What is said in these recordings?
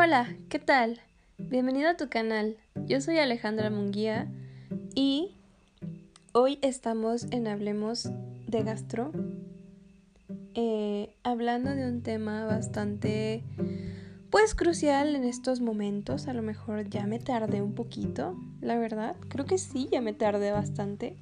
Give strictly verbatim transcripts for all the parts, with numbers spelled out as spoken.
Hola, ¿qué tal? Bienvenido a tu canal. Yo soy Alejandra Munguía y hoy estamos en Hablemos de Gastro, eh, hablando de un tema bastante, pues, crucial en estos momentos. A lo mejor ya me tardé un poquito, la verdad. Creo que sí, ya me tardé bastante.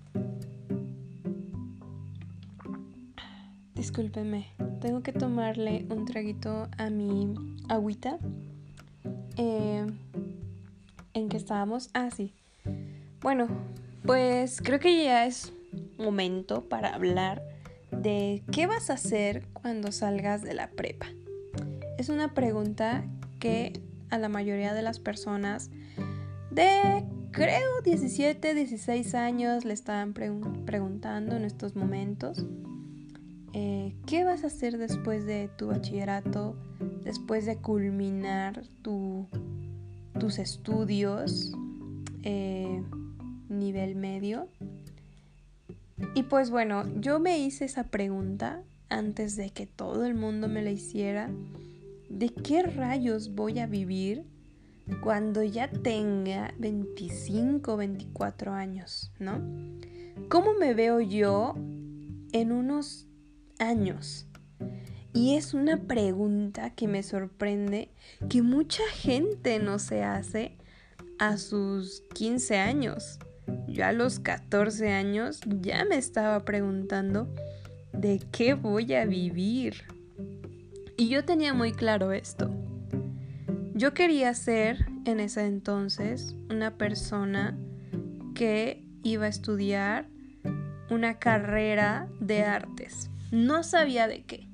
Discúlpenme, tengo que tomarle un traguito a mi agüita. Eh, ¿En qué estábamos? Ah, sí. Bueno, pues creo que ya es momento para hablar de qué vas a hacer cuando salgas de la prepa. Es una pregunta que a la mayoría de las personas de, creo, diecisiete, dieciséis años le están pre- preguntando en estos momentos. Eh, ¿Qué vas a hacer después de tu bachillerato? Después de culminar tu, tus estudios eh, nivel medio. Y pues bueno, yo me hice esa pregunta antes de que todo el mundo me la hiciera. ¿De qué rayos voy a vivir cuando ya tenga veinticinco, veinticuatro años, ¿no? ¿Cómo me veo yo en unos años? Y es una pregunta que me sorprende que mucha gente no se hace a sus quince años. Yo a los catorce años ya me estaba preguntando de qué voy a vivir. Y yo tenía muy claro esto. Yo quería ser en ese entonces una persona que iba a estudiar una carrera de artes. No sabía de qué.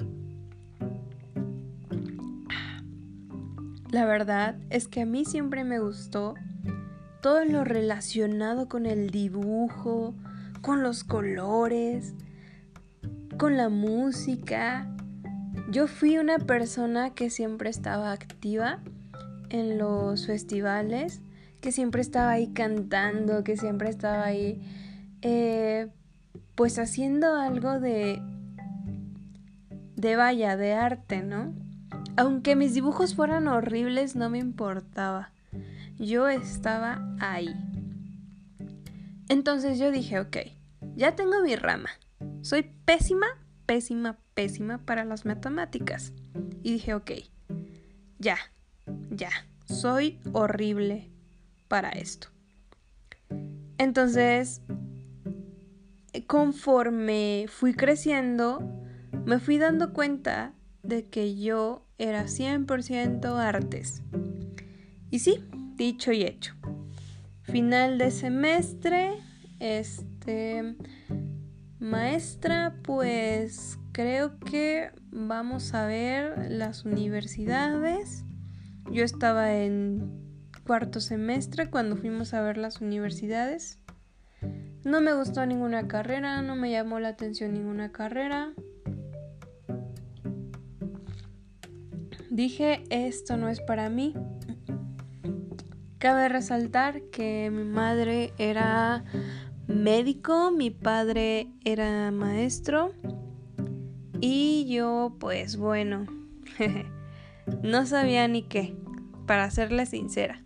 La verdad es que a mí siempre me gustó todo lo relacionado con el dibujo, con los colores, con la música. Yo fui una persona que siempre estaba activa en los festivales, que siempre estaba ahí cantando, que siempre estaba ahí eh, pues haciendo algo de, de vaya, de arte, ¿no? Aunque mis dibujos fueran horribles, no me importaba. Yo estaba ahí. Entonces yo dije, ok, ya tengo mi rama. Soy pésima, pésima, pésima para las matemáticas. Y dije, ok, ya, ya, soy horrible para esto. Entonces, conforme fui creciendo, me fui dando cuenta de que yo era cien por ciento artes. Y sí, dicho y hecho. Final de semestre, este, maestra, pues creo que vamos a ver las universidades. Yo estaba en cuarto semestre cuando fuimos a ver las universidades. No me gustó ninguna carrera, no me llamó la atención ninguna carrera. Dije, esto no es para mí. Cabe resaltar que mi madre era médico, mi padre era maestro y yo, pues bueno, no sabía ni qué, para serle sincera.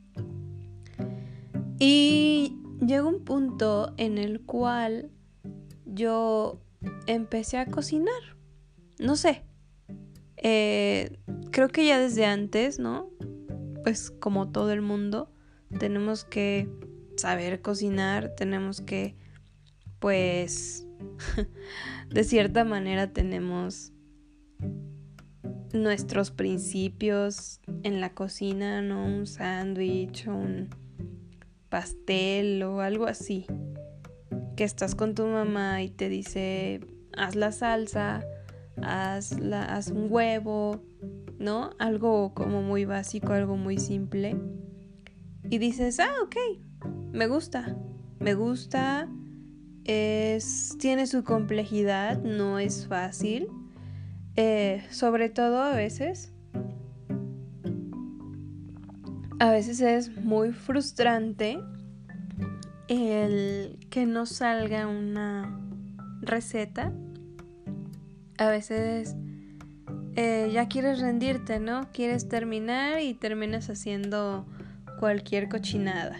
Y llegó un punto en el cual yo empecé a cocinar. No sé, eh, creo que ya desde antes, ¿no? Pues como todo el mundo, tenemos que saber cocinar, tenemos que, pues, de cierta manera tenemos nuestros principios en la cocina, ¿no? Un sándwich, un pastel o algo así. Que estás con tu mamá y te dice, haz la salsa, haz, la, haz un huevo, ¿no? Algo como muy básico, algo muy simple. Y dices, ah, ok, me gusta, me gusta, es, tiene su complejidad, no es fácil. Eh, sobre todo a veces, a veces es muy frustrante el que no salga una receta. A veces eh, ya quieres rendirte, ¿no? Quieres terminar y terminas haciendo cualquier cochinada.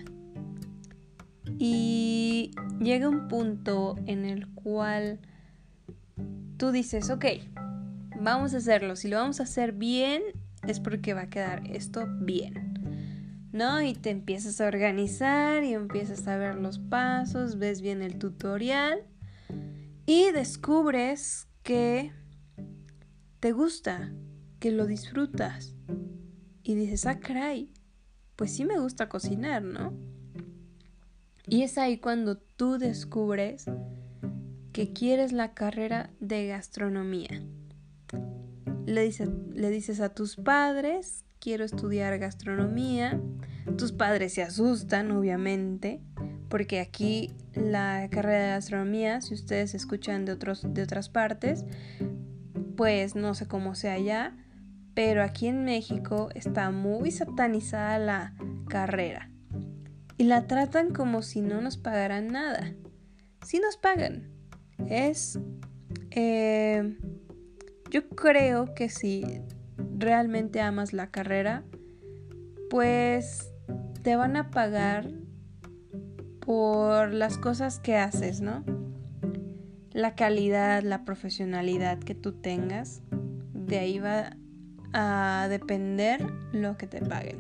Y llega un punto en el cual tú dices, ok, vamos a hacerlo. Si lo vamos a hacer bien, es porque va a quedar esto bien, ¿no? Y te empiezas a organizar y empiezas a ver los pasos, ves bien el tutorial y descubres que te gusta, que lo disfrutas. Y dices, ah, caray, pues sí me gusta cocinar, ¿no? Y es ahí cuando tú descubres que quieres la carrera de gastronomía. Le dices, le dices a tus padres, quiero estudiar gastronomía. Tus padres se asustan, obviamente, porque aquí la carrera de gastronomía, si ustedes escuchan de, otros, de otras partes, pues no sé cómo sea allá, pero aquí en México está muy satanizada la carrera. Y la tratan como si no nos pagaran nada. Sí nos pagan. Es... Eh, yo creo que si realmente amas la carrera, pues te van a pagar por las cosas que haces, ¿no? La calidad, la profesionalidad que tú tengas, de ahí va a depender lo que te paguen.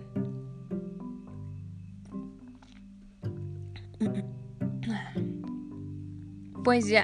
Pues ya.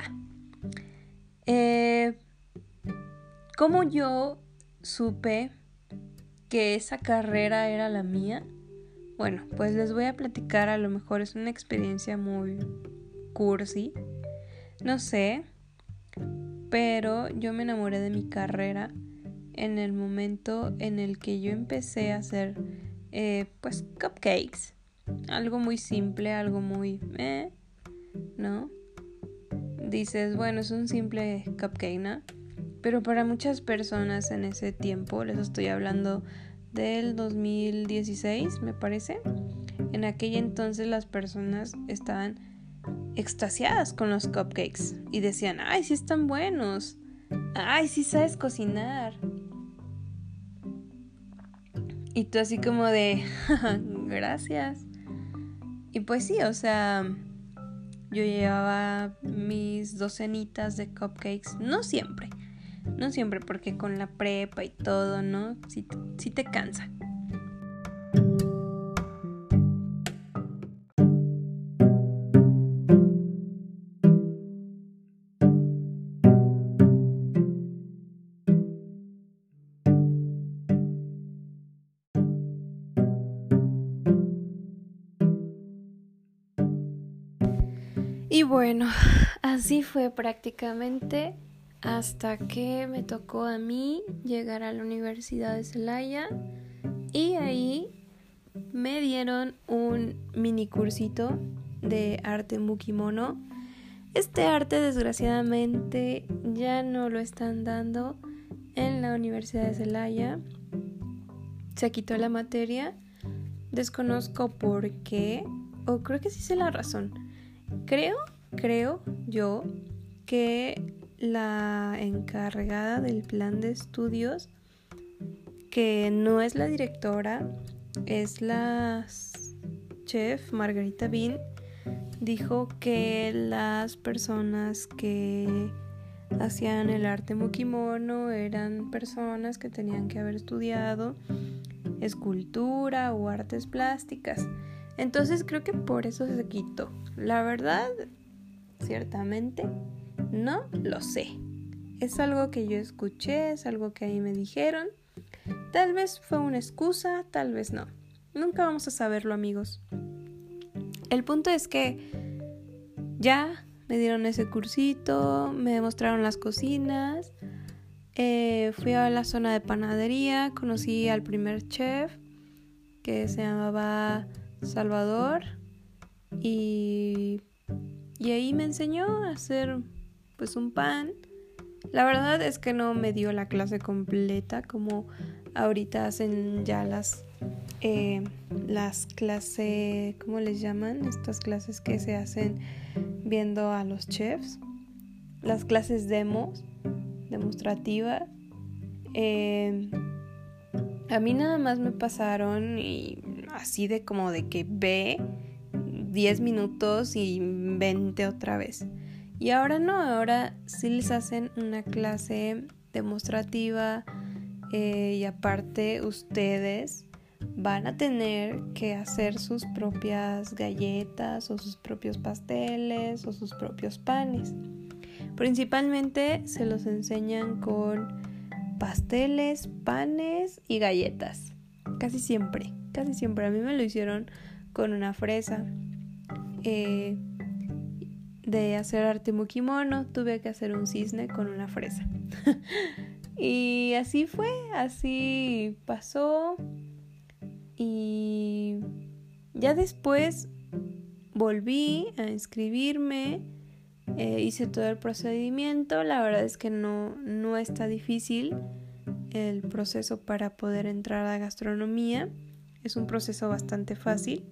Eh, ¿Cómo yo supe que esa carrera era la mía? Bueno, pues les voy a platicar, a lo mejor es una experiencia muy cursi, no sé, pero yo me enamoré de mi carrera en el momento en el que yo empecé a hacer eh, pues cupcakes, algo muy simple, algo muy eh, ¿no? Dices, bueno, es un simple cupcake, ¿no? Pero para muchas personas en ese tiempo, les estoy hablando del dos mil dieciséis, me parece, en aquel entonces las personas estaban extasiadas con los cupcakes y decían, ay, sí están buenos, ay, sí sabes cocinar. Y tú así como de, gracias. Y pues sí, o sea, yo llevaba mis docenitas de cupcakes, no siempre, no siempre, porque con la prepa y todo, ¿no? Sí, sí te cansa. Y bueno, así fue prácticamente hasta que me tocó a mí llegar a la Universidad de Celaya y ahí me dieron un mini cursito de arte mukimono. Este arte desgraciadamente ya no lo están dando en la Universidad de Celaya. Se quitó la materia. Desconozco por qué, o creo que sí sé la razón. Creo, creo yo que la encargada del plan de estudios, que no es la directora, es la chef Margarita Bean, dijo que las personas que hacían el arte mukimono eran personas que tenían que haber estudiado escultura o artes plásticas. Entonces creo que por eso se quitó. La verdad, ciertamente, no lo sé. Es algo que yo escuché, es algo que ahí me dijeron. Tal vez fue una excusa, tal vez no. Nunca vamos a saberlo, amigos. El punto es que ya me dieron ese cursito, me mostraron las cocinas, eh, fui a la zona de panadería, conocí al primer chef que se llamaba Salvador y, y ahí me enseñó a hacer pues un pan. La verdad es que no me dio la clase completa como ahorita hacen ya las eh, las clases, ¿cómo les llaman? Estas clases que se hacen viendo a los chefs, las clases demos, demostrativas. Eh, a mí nada más me pasaron y así de como de que ve diez minutos y veinte otra vez. Y ahora no, ahora sí les hacen una clase demostrativa eh, y aparte ustedes van a tener que hacer sus propias galletas o sus propios pasteles o sus propios panes. Principalmente se los enseñan con pasteles, panes y galletas. Casi siempre, casi siempre. A mí me lo hicieron con una fresa. Eh, de hacer arte mukimono tuve que hacer un cisne con una fresa. Y así fue, así pasó. Y ya después volví a inscribirme, eh, hice todo el procedimiento. La verdad es que no, no está difícil el proceso para poder entrar a gastronomía. Es un proceso bastante fácil.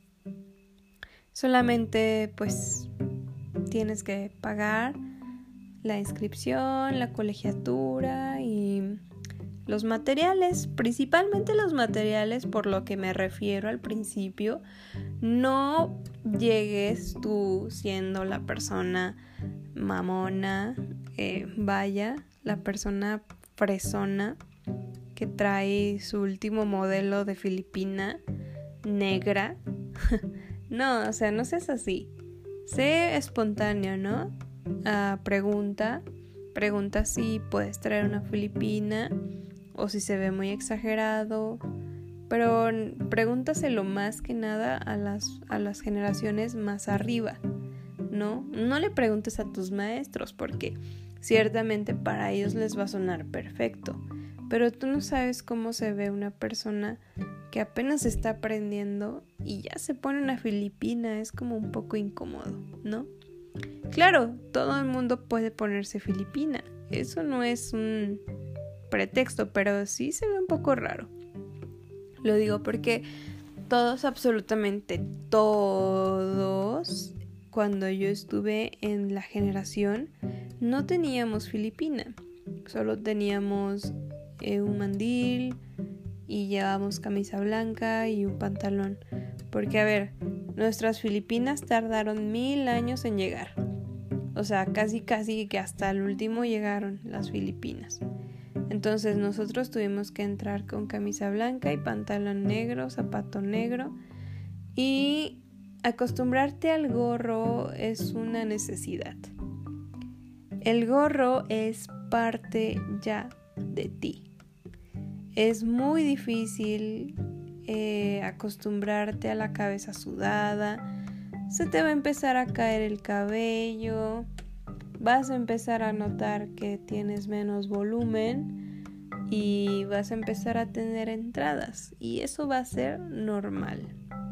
Solamente pues tienes que pagar la inscripción, la colegiatura y los materiales, principalmente los materiales, por lo que me refiero al principio. No llegues tú siendo la persona mamona, eh, vaya, la persona fresona que trae su último modelo de Filipina negra. No, o sea, no seas así. Sé espontáneo, ¿no? Uh, pregunta, pregunta si puedes traer una filipina o si se ve muy exagerado, pero pregúntaselo más que nada a las, a las generaciones más arriba, ¿no? No le preguntes a tus maestros porque ciertamente para ellos les va a sonar perfecto, pero tú no sabes cómo se ve una persona que apenas está aprendiendo y ya se pone una filipina. Es como un poco incómodo, ¿no? Claro, todo el mundo puede ponerse filipina, eso no es un pretexto, pero sí se ve un poco raro. Lo digo porque todos, absolutamente todos, cuando yo estuve en la generación, no teníamos filipina, solo teníamos eh, un mandil y llevábamos camisa blanca y un pantalón. Porque, a ver, nuestras filipinas tardaron mil años en llegar. O sea, casi casi que hasta el último llegaron las filipinas. Entonces nosotros tuvimos que entrar con camisa blanca y pantalón negro, zapato negro. Y acostumbrarte al gorro es una necesidad. El gorro es parte ya de ti. Es muy difícil eh, acostumbrarte a la cabeza sudada. Se te va a empezar a caer el cabello. Vas a empezar a notar que tienes menos volumen y vas a empezar a tener entradas. Y eso va a ser normal.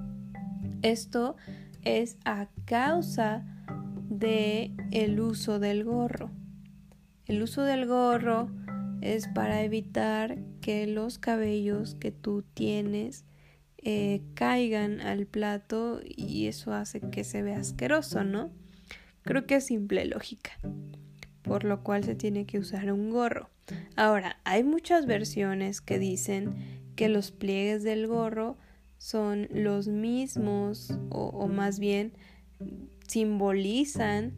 Esto es a causa de el uso del gorro. El uso del gorro es para evitar que los cabellos que tú tienes eh, caigan al plato y eso hace que se vea asqueroso, ¿no? Creo que es simple lógica, por lo cual se tiene que usar un gorro. Ahora, hay muchas versiones que dicen que los pliegues del gorro son los mismos o, o más bien simbolizan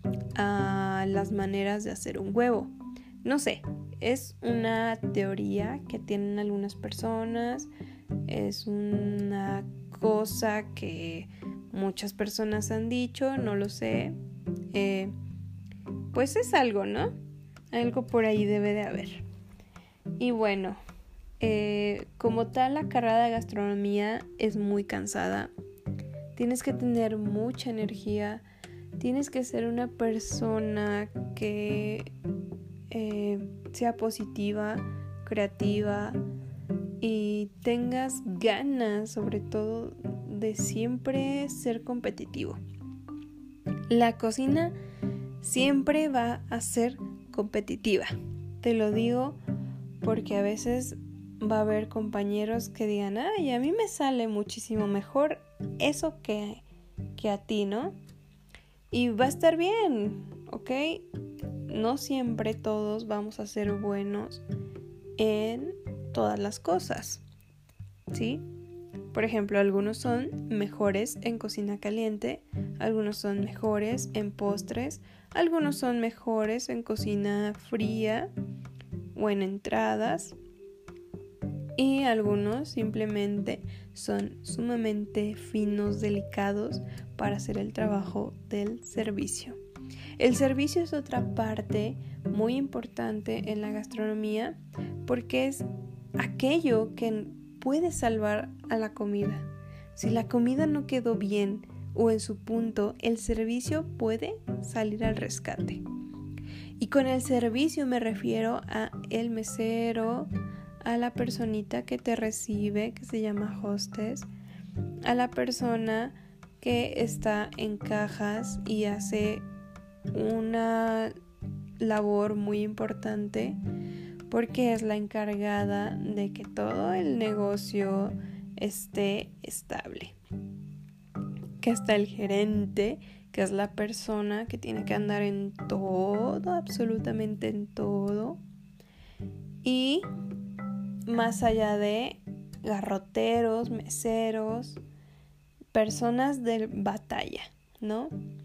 a las maneras de hacer un huevo. No sé, es una teoría que tienen algunas personas, es una cosa que muchas personas han dicho, no lo sé. Eh, pues es algo, ¿no? Algo por ahí debe de haber. Y bueno, eh, como tal la carrera de gastronomía es muy cansada. Tienes que tener mucha energía, tienes que ser una persona que eh, sea positiva, creativa y tengas ganas sobre todo de siempre ser competitivo. La cocina siempre va a ser competitiva, te lo digo porque a veces va a haber compañeros que digan, ay, a mí me sale muchísimo mejor eso que, que a ti, ¿no? Y va a estar bien, ¿ok? No siempre todos vamos a ser buenos en todas las cosas, ¿sí? Por ejemplo, algunos son mejores en cocina caliente, algunos son mejores en postres, algunos son mejores en cocina fría o en entradas, y algunos simplemente son sumamente finos, delicados para hacer el trabajo del servicio. El servicio es otra parte muy importante en la gastronomía porque es aquello que puede salvar a la comida. Si la comida no quedó bien o en su punto, el servicio puede salir al rescate. Y con el servicio me refiero a el mesero, a la personita que te recibe, que se llama hostess, a la persona que está en cajas y hace una labor muy importante porque es la encargada de que todo el negocio esté estable. Que está el gerente, que es la persona que tiene que andar en todo, absolutamente en todo. Y más allá de garroteros, meseros, personas de batalla, ¿no?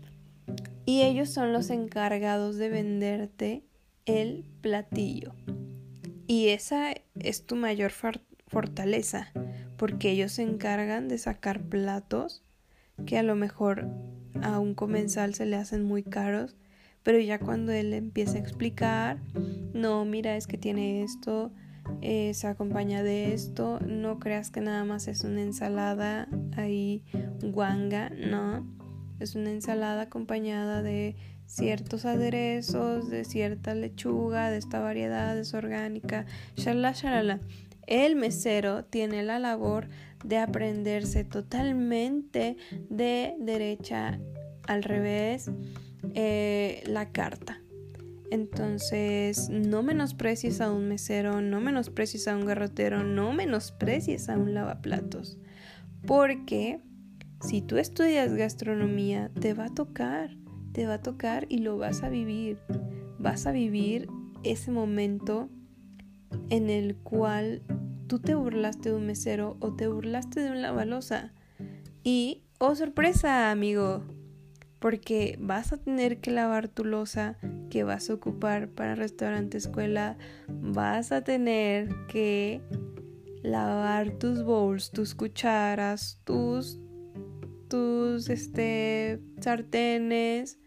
Y ellos son los encargados de venderte el platillo. Y esa es tu mayor for- fortaleza, porque ellos se encargan de sacar platos que a lo mejor a un comensal se le hacen muy caros, pero ya cuando él empieza a explicar, no, mira, es que tiene esto, eh, se acompaña de esto, no creas que nada más es una ensalada ahí guanga, no, es una ensalada acompañada de ciertos aderezos, de cierta lechuga, de esta variedad, es orgánica, shalala, shalala. El mesero tiene la labor de aprenderse totalmente de derecha al revés eh, la carta. Entonces, no menosprecies a un mesero, no menosprecies a un garrotero, no menosprecies a un lavaplatos. Porque si tú estudias gastronomía, te va a tocar, te va a tocar y lo vas a vivir. Vas a vivir ese momento en el cual tú te burlaste de un mesero o te burlaste de un lavaloza. Y, oh sorpresa, amigo, porque vas a tener que lavar tu loza que vas a ocupar para restaurante escuela, vas a tener que lavar tus bowls, tus cucharas, tus tus este sartenes,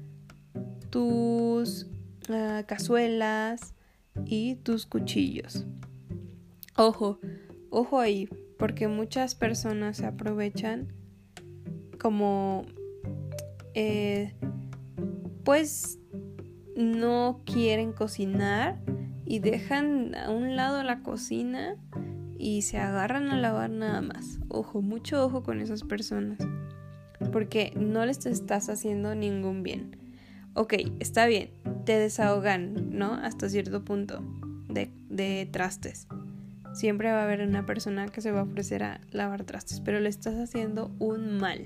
tus uh, cazuelas y tus cuchillos. Ojo, ojo ahí, porque muchas personas se aprovechan como eh, pues no quieren cocinar y dejan a un lado la cocina y se agarran a lavar nada más. Ojo, mucho ojo con esas personas, porque no les estás haciendo ningún bien. Ok, está bien, te desahogan, ¿no? Hasta cierto punto de, de trastes. Siempre va a haber una persona que se va a ofrecer a lavar trastes, pero le estás haciendo un mal.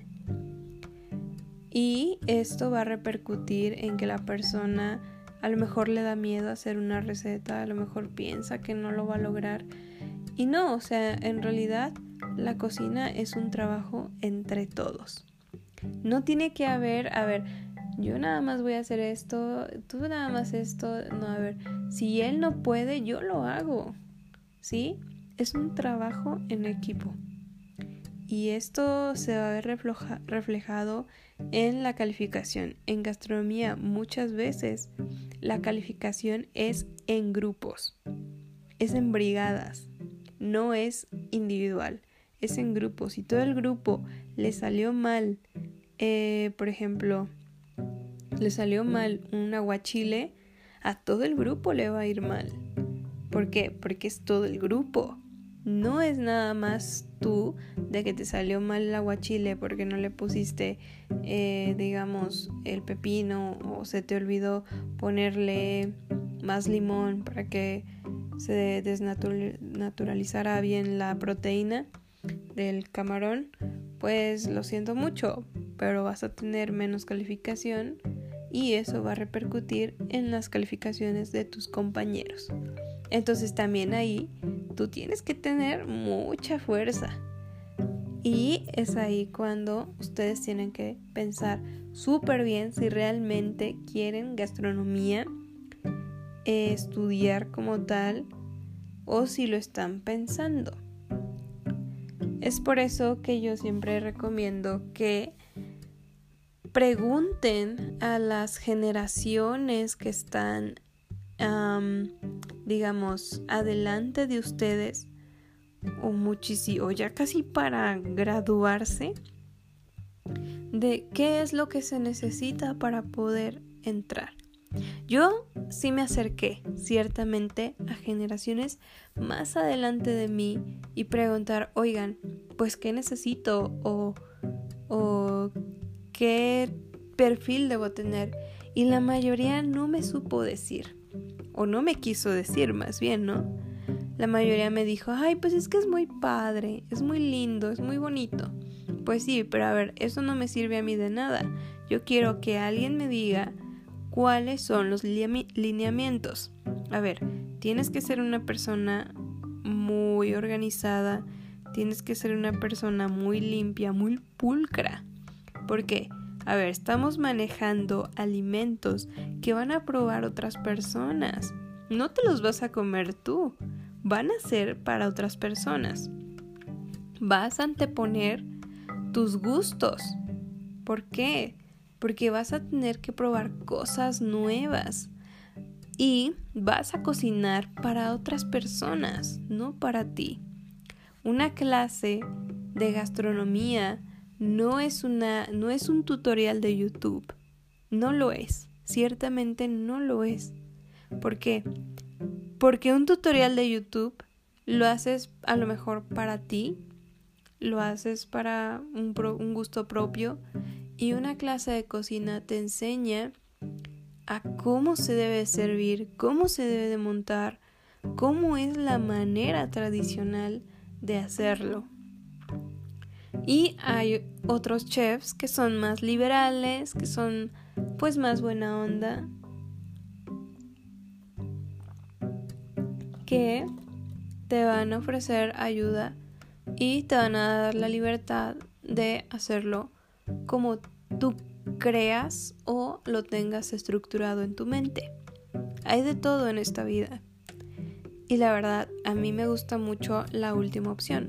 Y esto va a repercutir en que la persona a lo mejor le da miedo hacer una receta, a lo mejor piensa que no lo va a lograr. Y no, o sea, en realidad la cocina es un trabajo entre todos. No tiene que haber, a ver, yo nada más voy a hacer esto, tú nada más esto. No, a ver, si él no puede, yo lo hago, ¿sí? Es un trabajo en equipo. Y esto se va a ver refleja, reflejado en la calificación. En gastronomía muchas veces la calificación es en grupos, es en brigadas, no es individual, es en grupos. Si todo el grupo le salió mal, eh, por ejemplo, le salió mal un aguachile, a todo el grupo le va a ir mal. ¿Por qué? Porque es todo el grupo. No es nada más tú de que te salió mal el aguachile porque no le pusiste, eh, digamos, el pepino o se te olvidó ponerle más limón para que se desnaturalizara bien la proteína del camarón. Pues lo siento mucho, pero vas a tener menos calificación y eso va a repercutir en las calificaciones de tus compañeros. Entonces también ahí tú tienes que tener mucha fuerza. Y es ahí cuando ustedes tienen que pensar súper bien si realmente quieren gastronomía, eh, estudiar como tal, o si lo están pensando. Es por eso que yo siempre recomiendo que pregunten a las generaciones que están, um, digamos, adelante de ustedes, o muchísimo, o ya casi para graduarse, de qué es lo que se necesita para poder entrar. Yo sí me acerqué ciertamente a generaciones más adelante de mí y preguntar, oigan, pues qué necesito o, o qué perfil debo tener, y la mayoría no me supo decir, o no me quiso decir más bien, ¿no? La mayoría me dijo, ay, pues es que es muy padre, es muy lindo, es muy bonito. Pues sí, pero a ver, eso no me sirve a mí de nada. Yo quiero que alguien me diga cuáles son los lineamientos. A ver, tienes que ser una persona muy organizada, tienes que ser una persona muy limpia, muy pulcra. ¿Por qué? A ver, estamos manejando alimentos que van a probar otras personas. No te los vas a comer tú, van a ser para otras personas. Vas a anteponer tus gustos. ¿Por qué? Porque vas a tener que probar cosas nuevas y vas a cocinar para otras personas, no para ti. Una clase de gastronomía no es una, no es un tutorial de YouTube. No lo es. Ciertamente no lo es. ¿Por qué? Porque un tutorial de YouTube lo haces a lo mejor para ti, lo haces para un, pro, un gusto propio, y una clase de cocina te enseña a cómo se debe servir, cómo se debe de montar, cómo es la manera tradicional de hacerlo. Y hay otros chefs que son más liberales, que son pues más buena onda, que te van a ofrecer ayuda y te van a dar la libertad de hacerlo como tú creas o lo tengas estructurado en tu mente. Hay de todo en esta vida. Y la verdad, a mí me gusta mucho la última opción.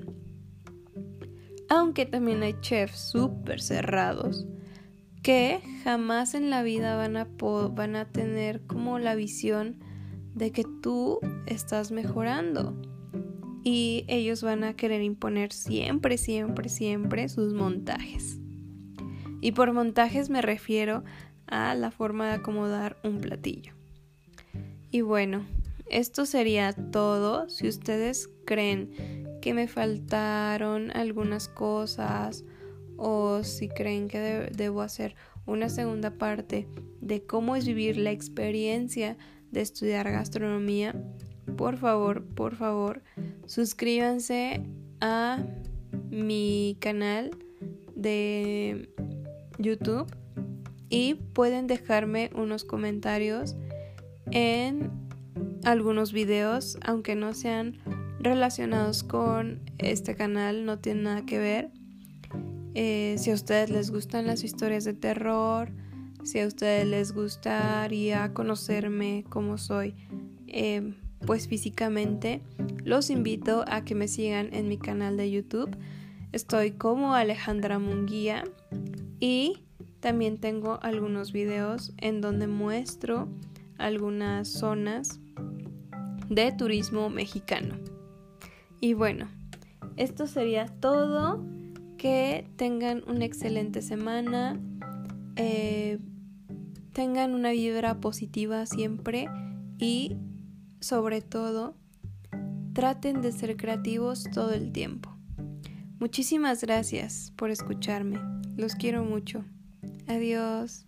Aunque también hay chefs súper cerrados que jamás en la vida van a, po- van a tener como la visión de que tú estás mejorando. Y ellos van a querer imponer siempre, siempre, siempre sus montajes. Y por montajes me refiero a la forma de acomodar un platillo. Y bueno, esto sería todo. Si ustedes creen que me faltaron algunas cosas, o si creen que de- debo hacer una segunda parte de cómo es vivir la experiencia de estudiar gastronomía, por favor, por favor, suscríbanse a mi canal de YouTube y pueden dejarme unos comentarios en algunos videos, aunque no sean relacionados con este canal, no tienen nada que ver. Eh, si a ustedes les gustan las historias de terror, si a ustedes les gustaría conocerme como soy, eh, pues físicamente, los invito a que me sigan en mi canal de YouTube. Estoy como Alejandra Munguía y también tengo algunos videos en donde muestro algunas zonas de turismo mexicano. Y bueno, esto sería todo. Que tengan una excelente semana, eh, tengan una vibra positiva siempre y sobre todo traten de ser creativos todo el tiempo. Muchísimas gracias por escucharme, los quiero mucho. Adiós.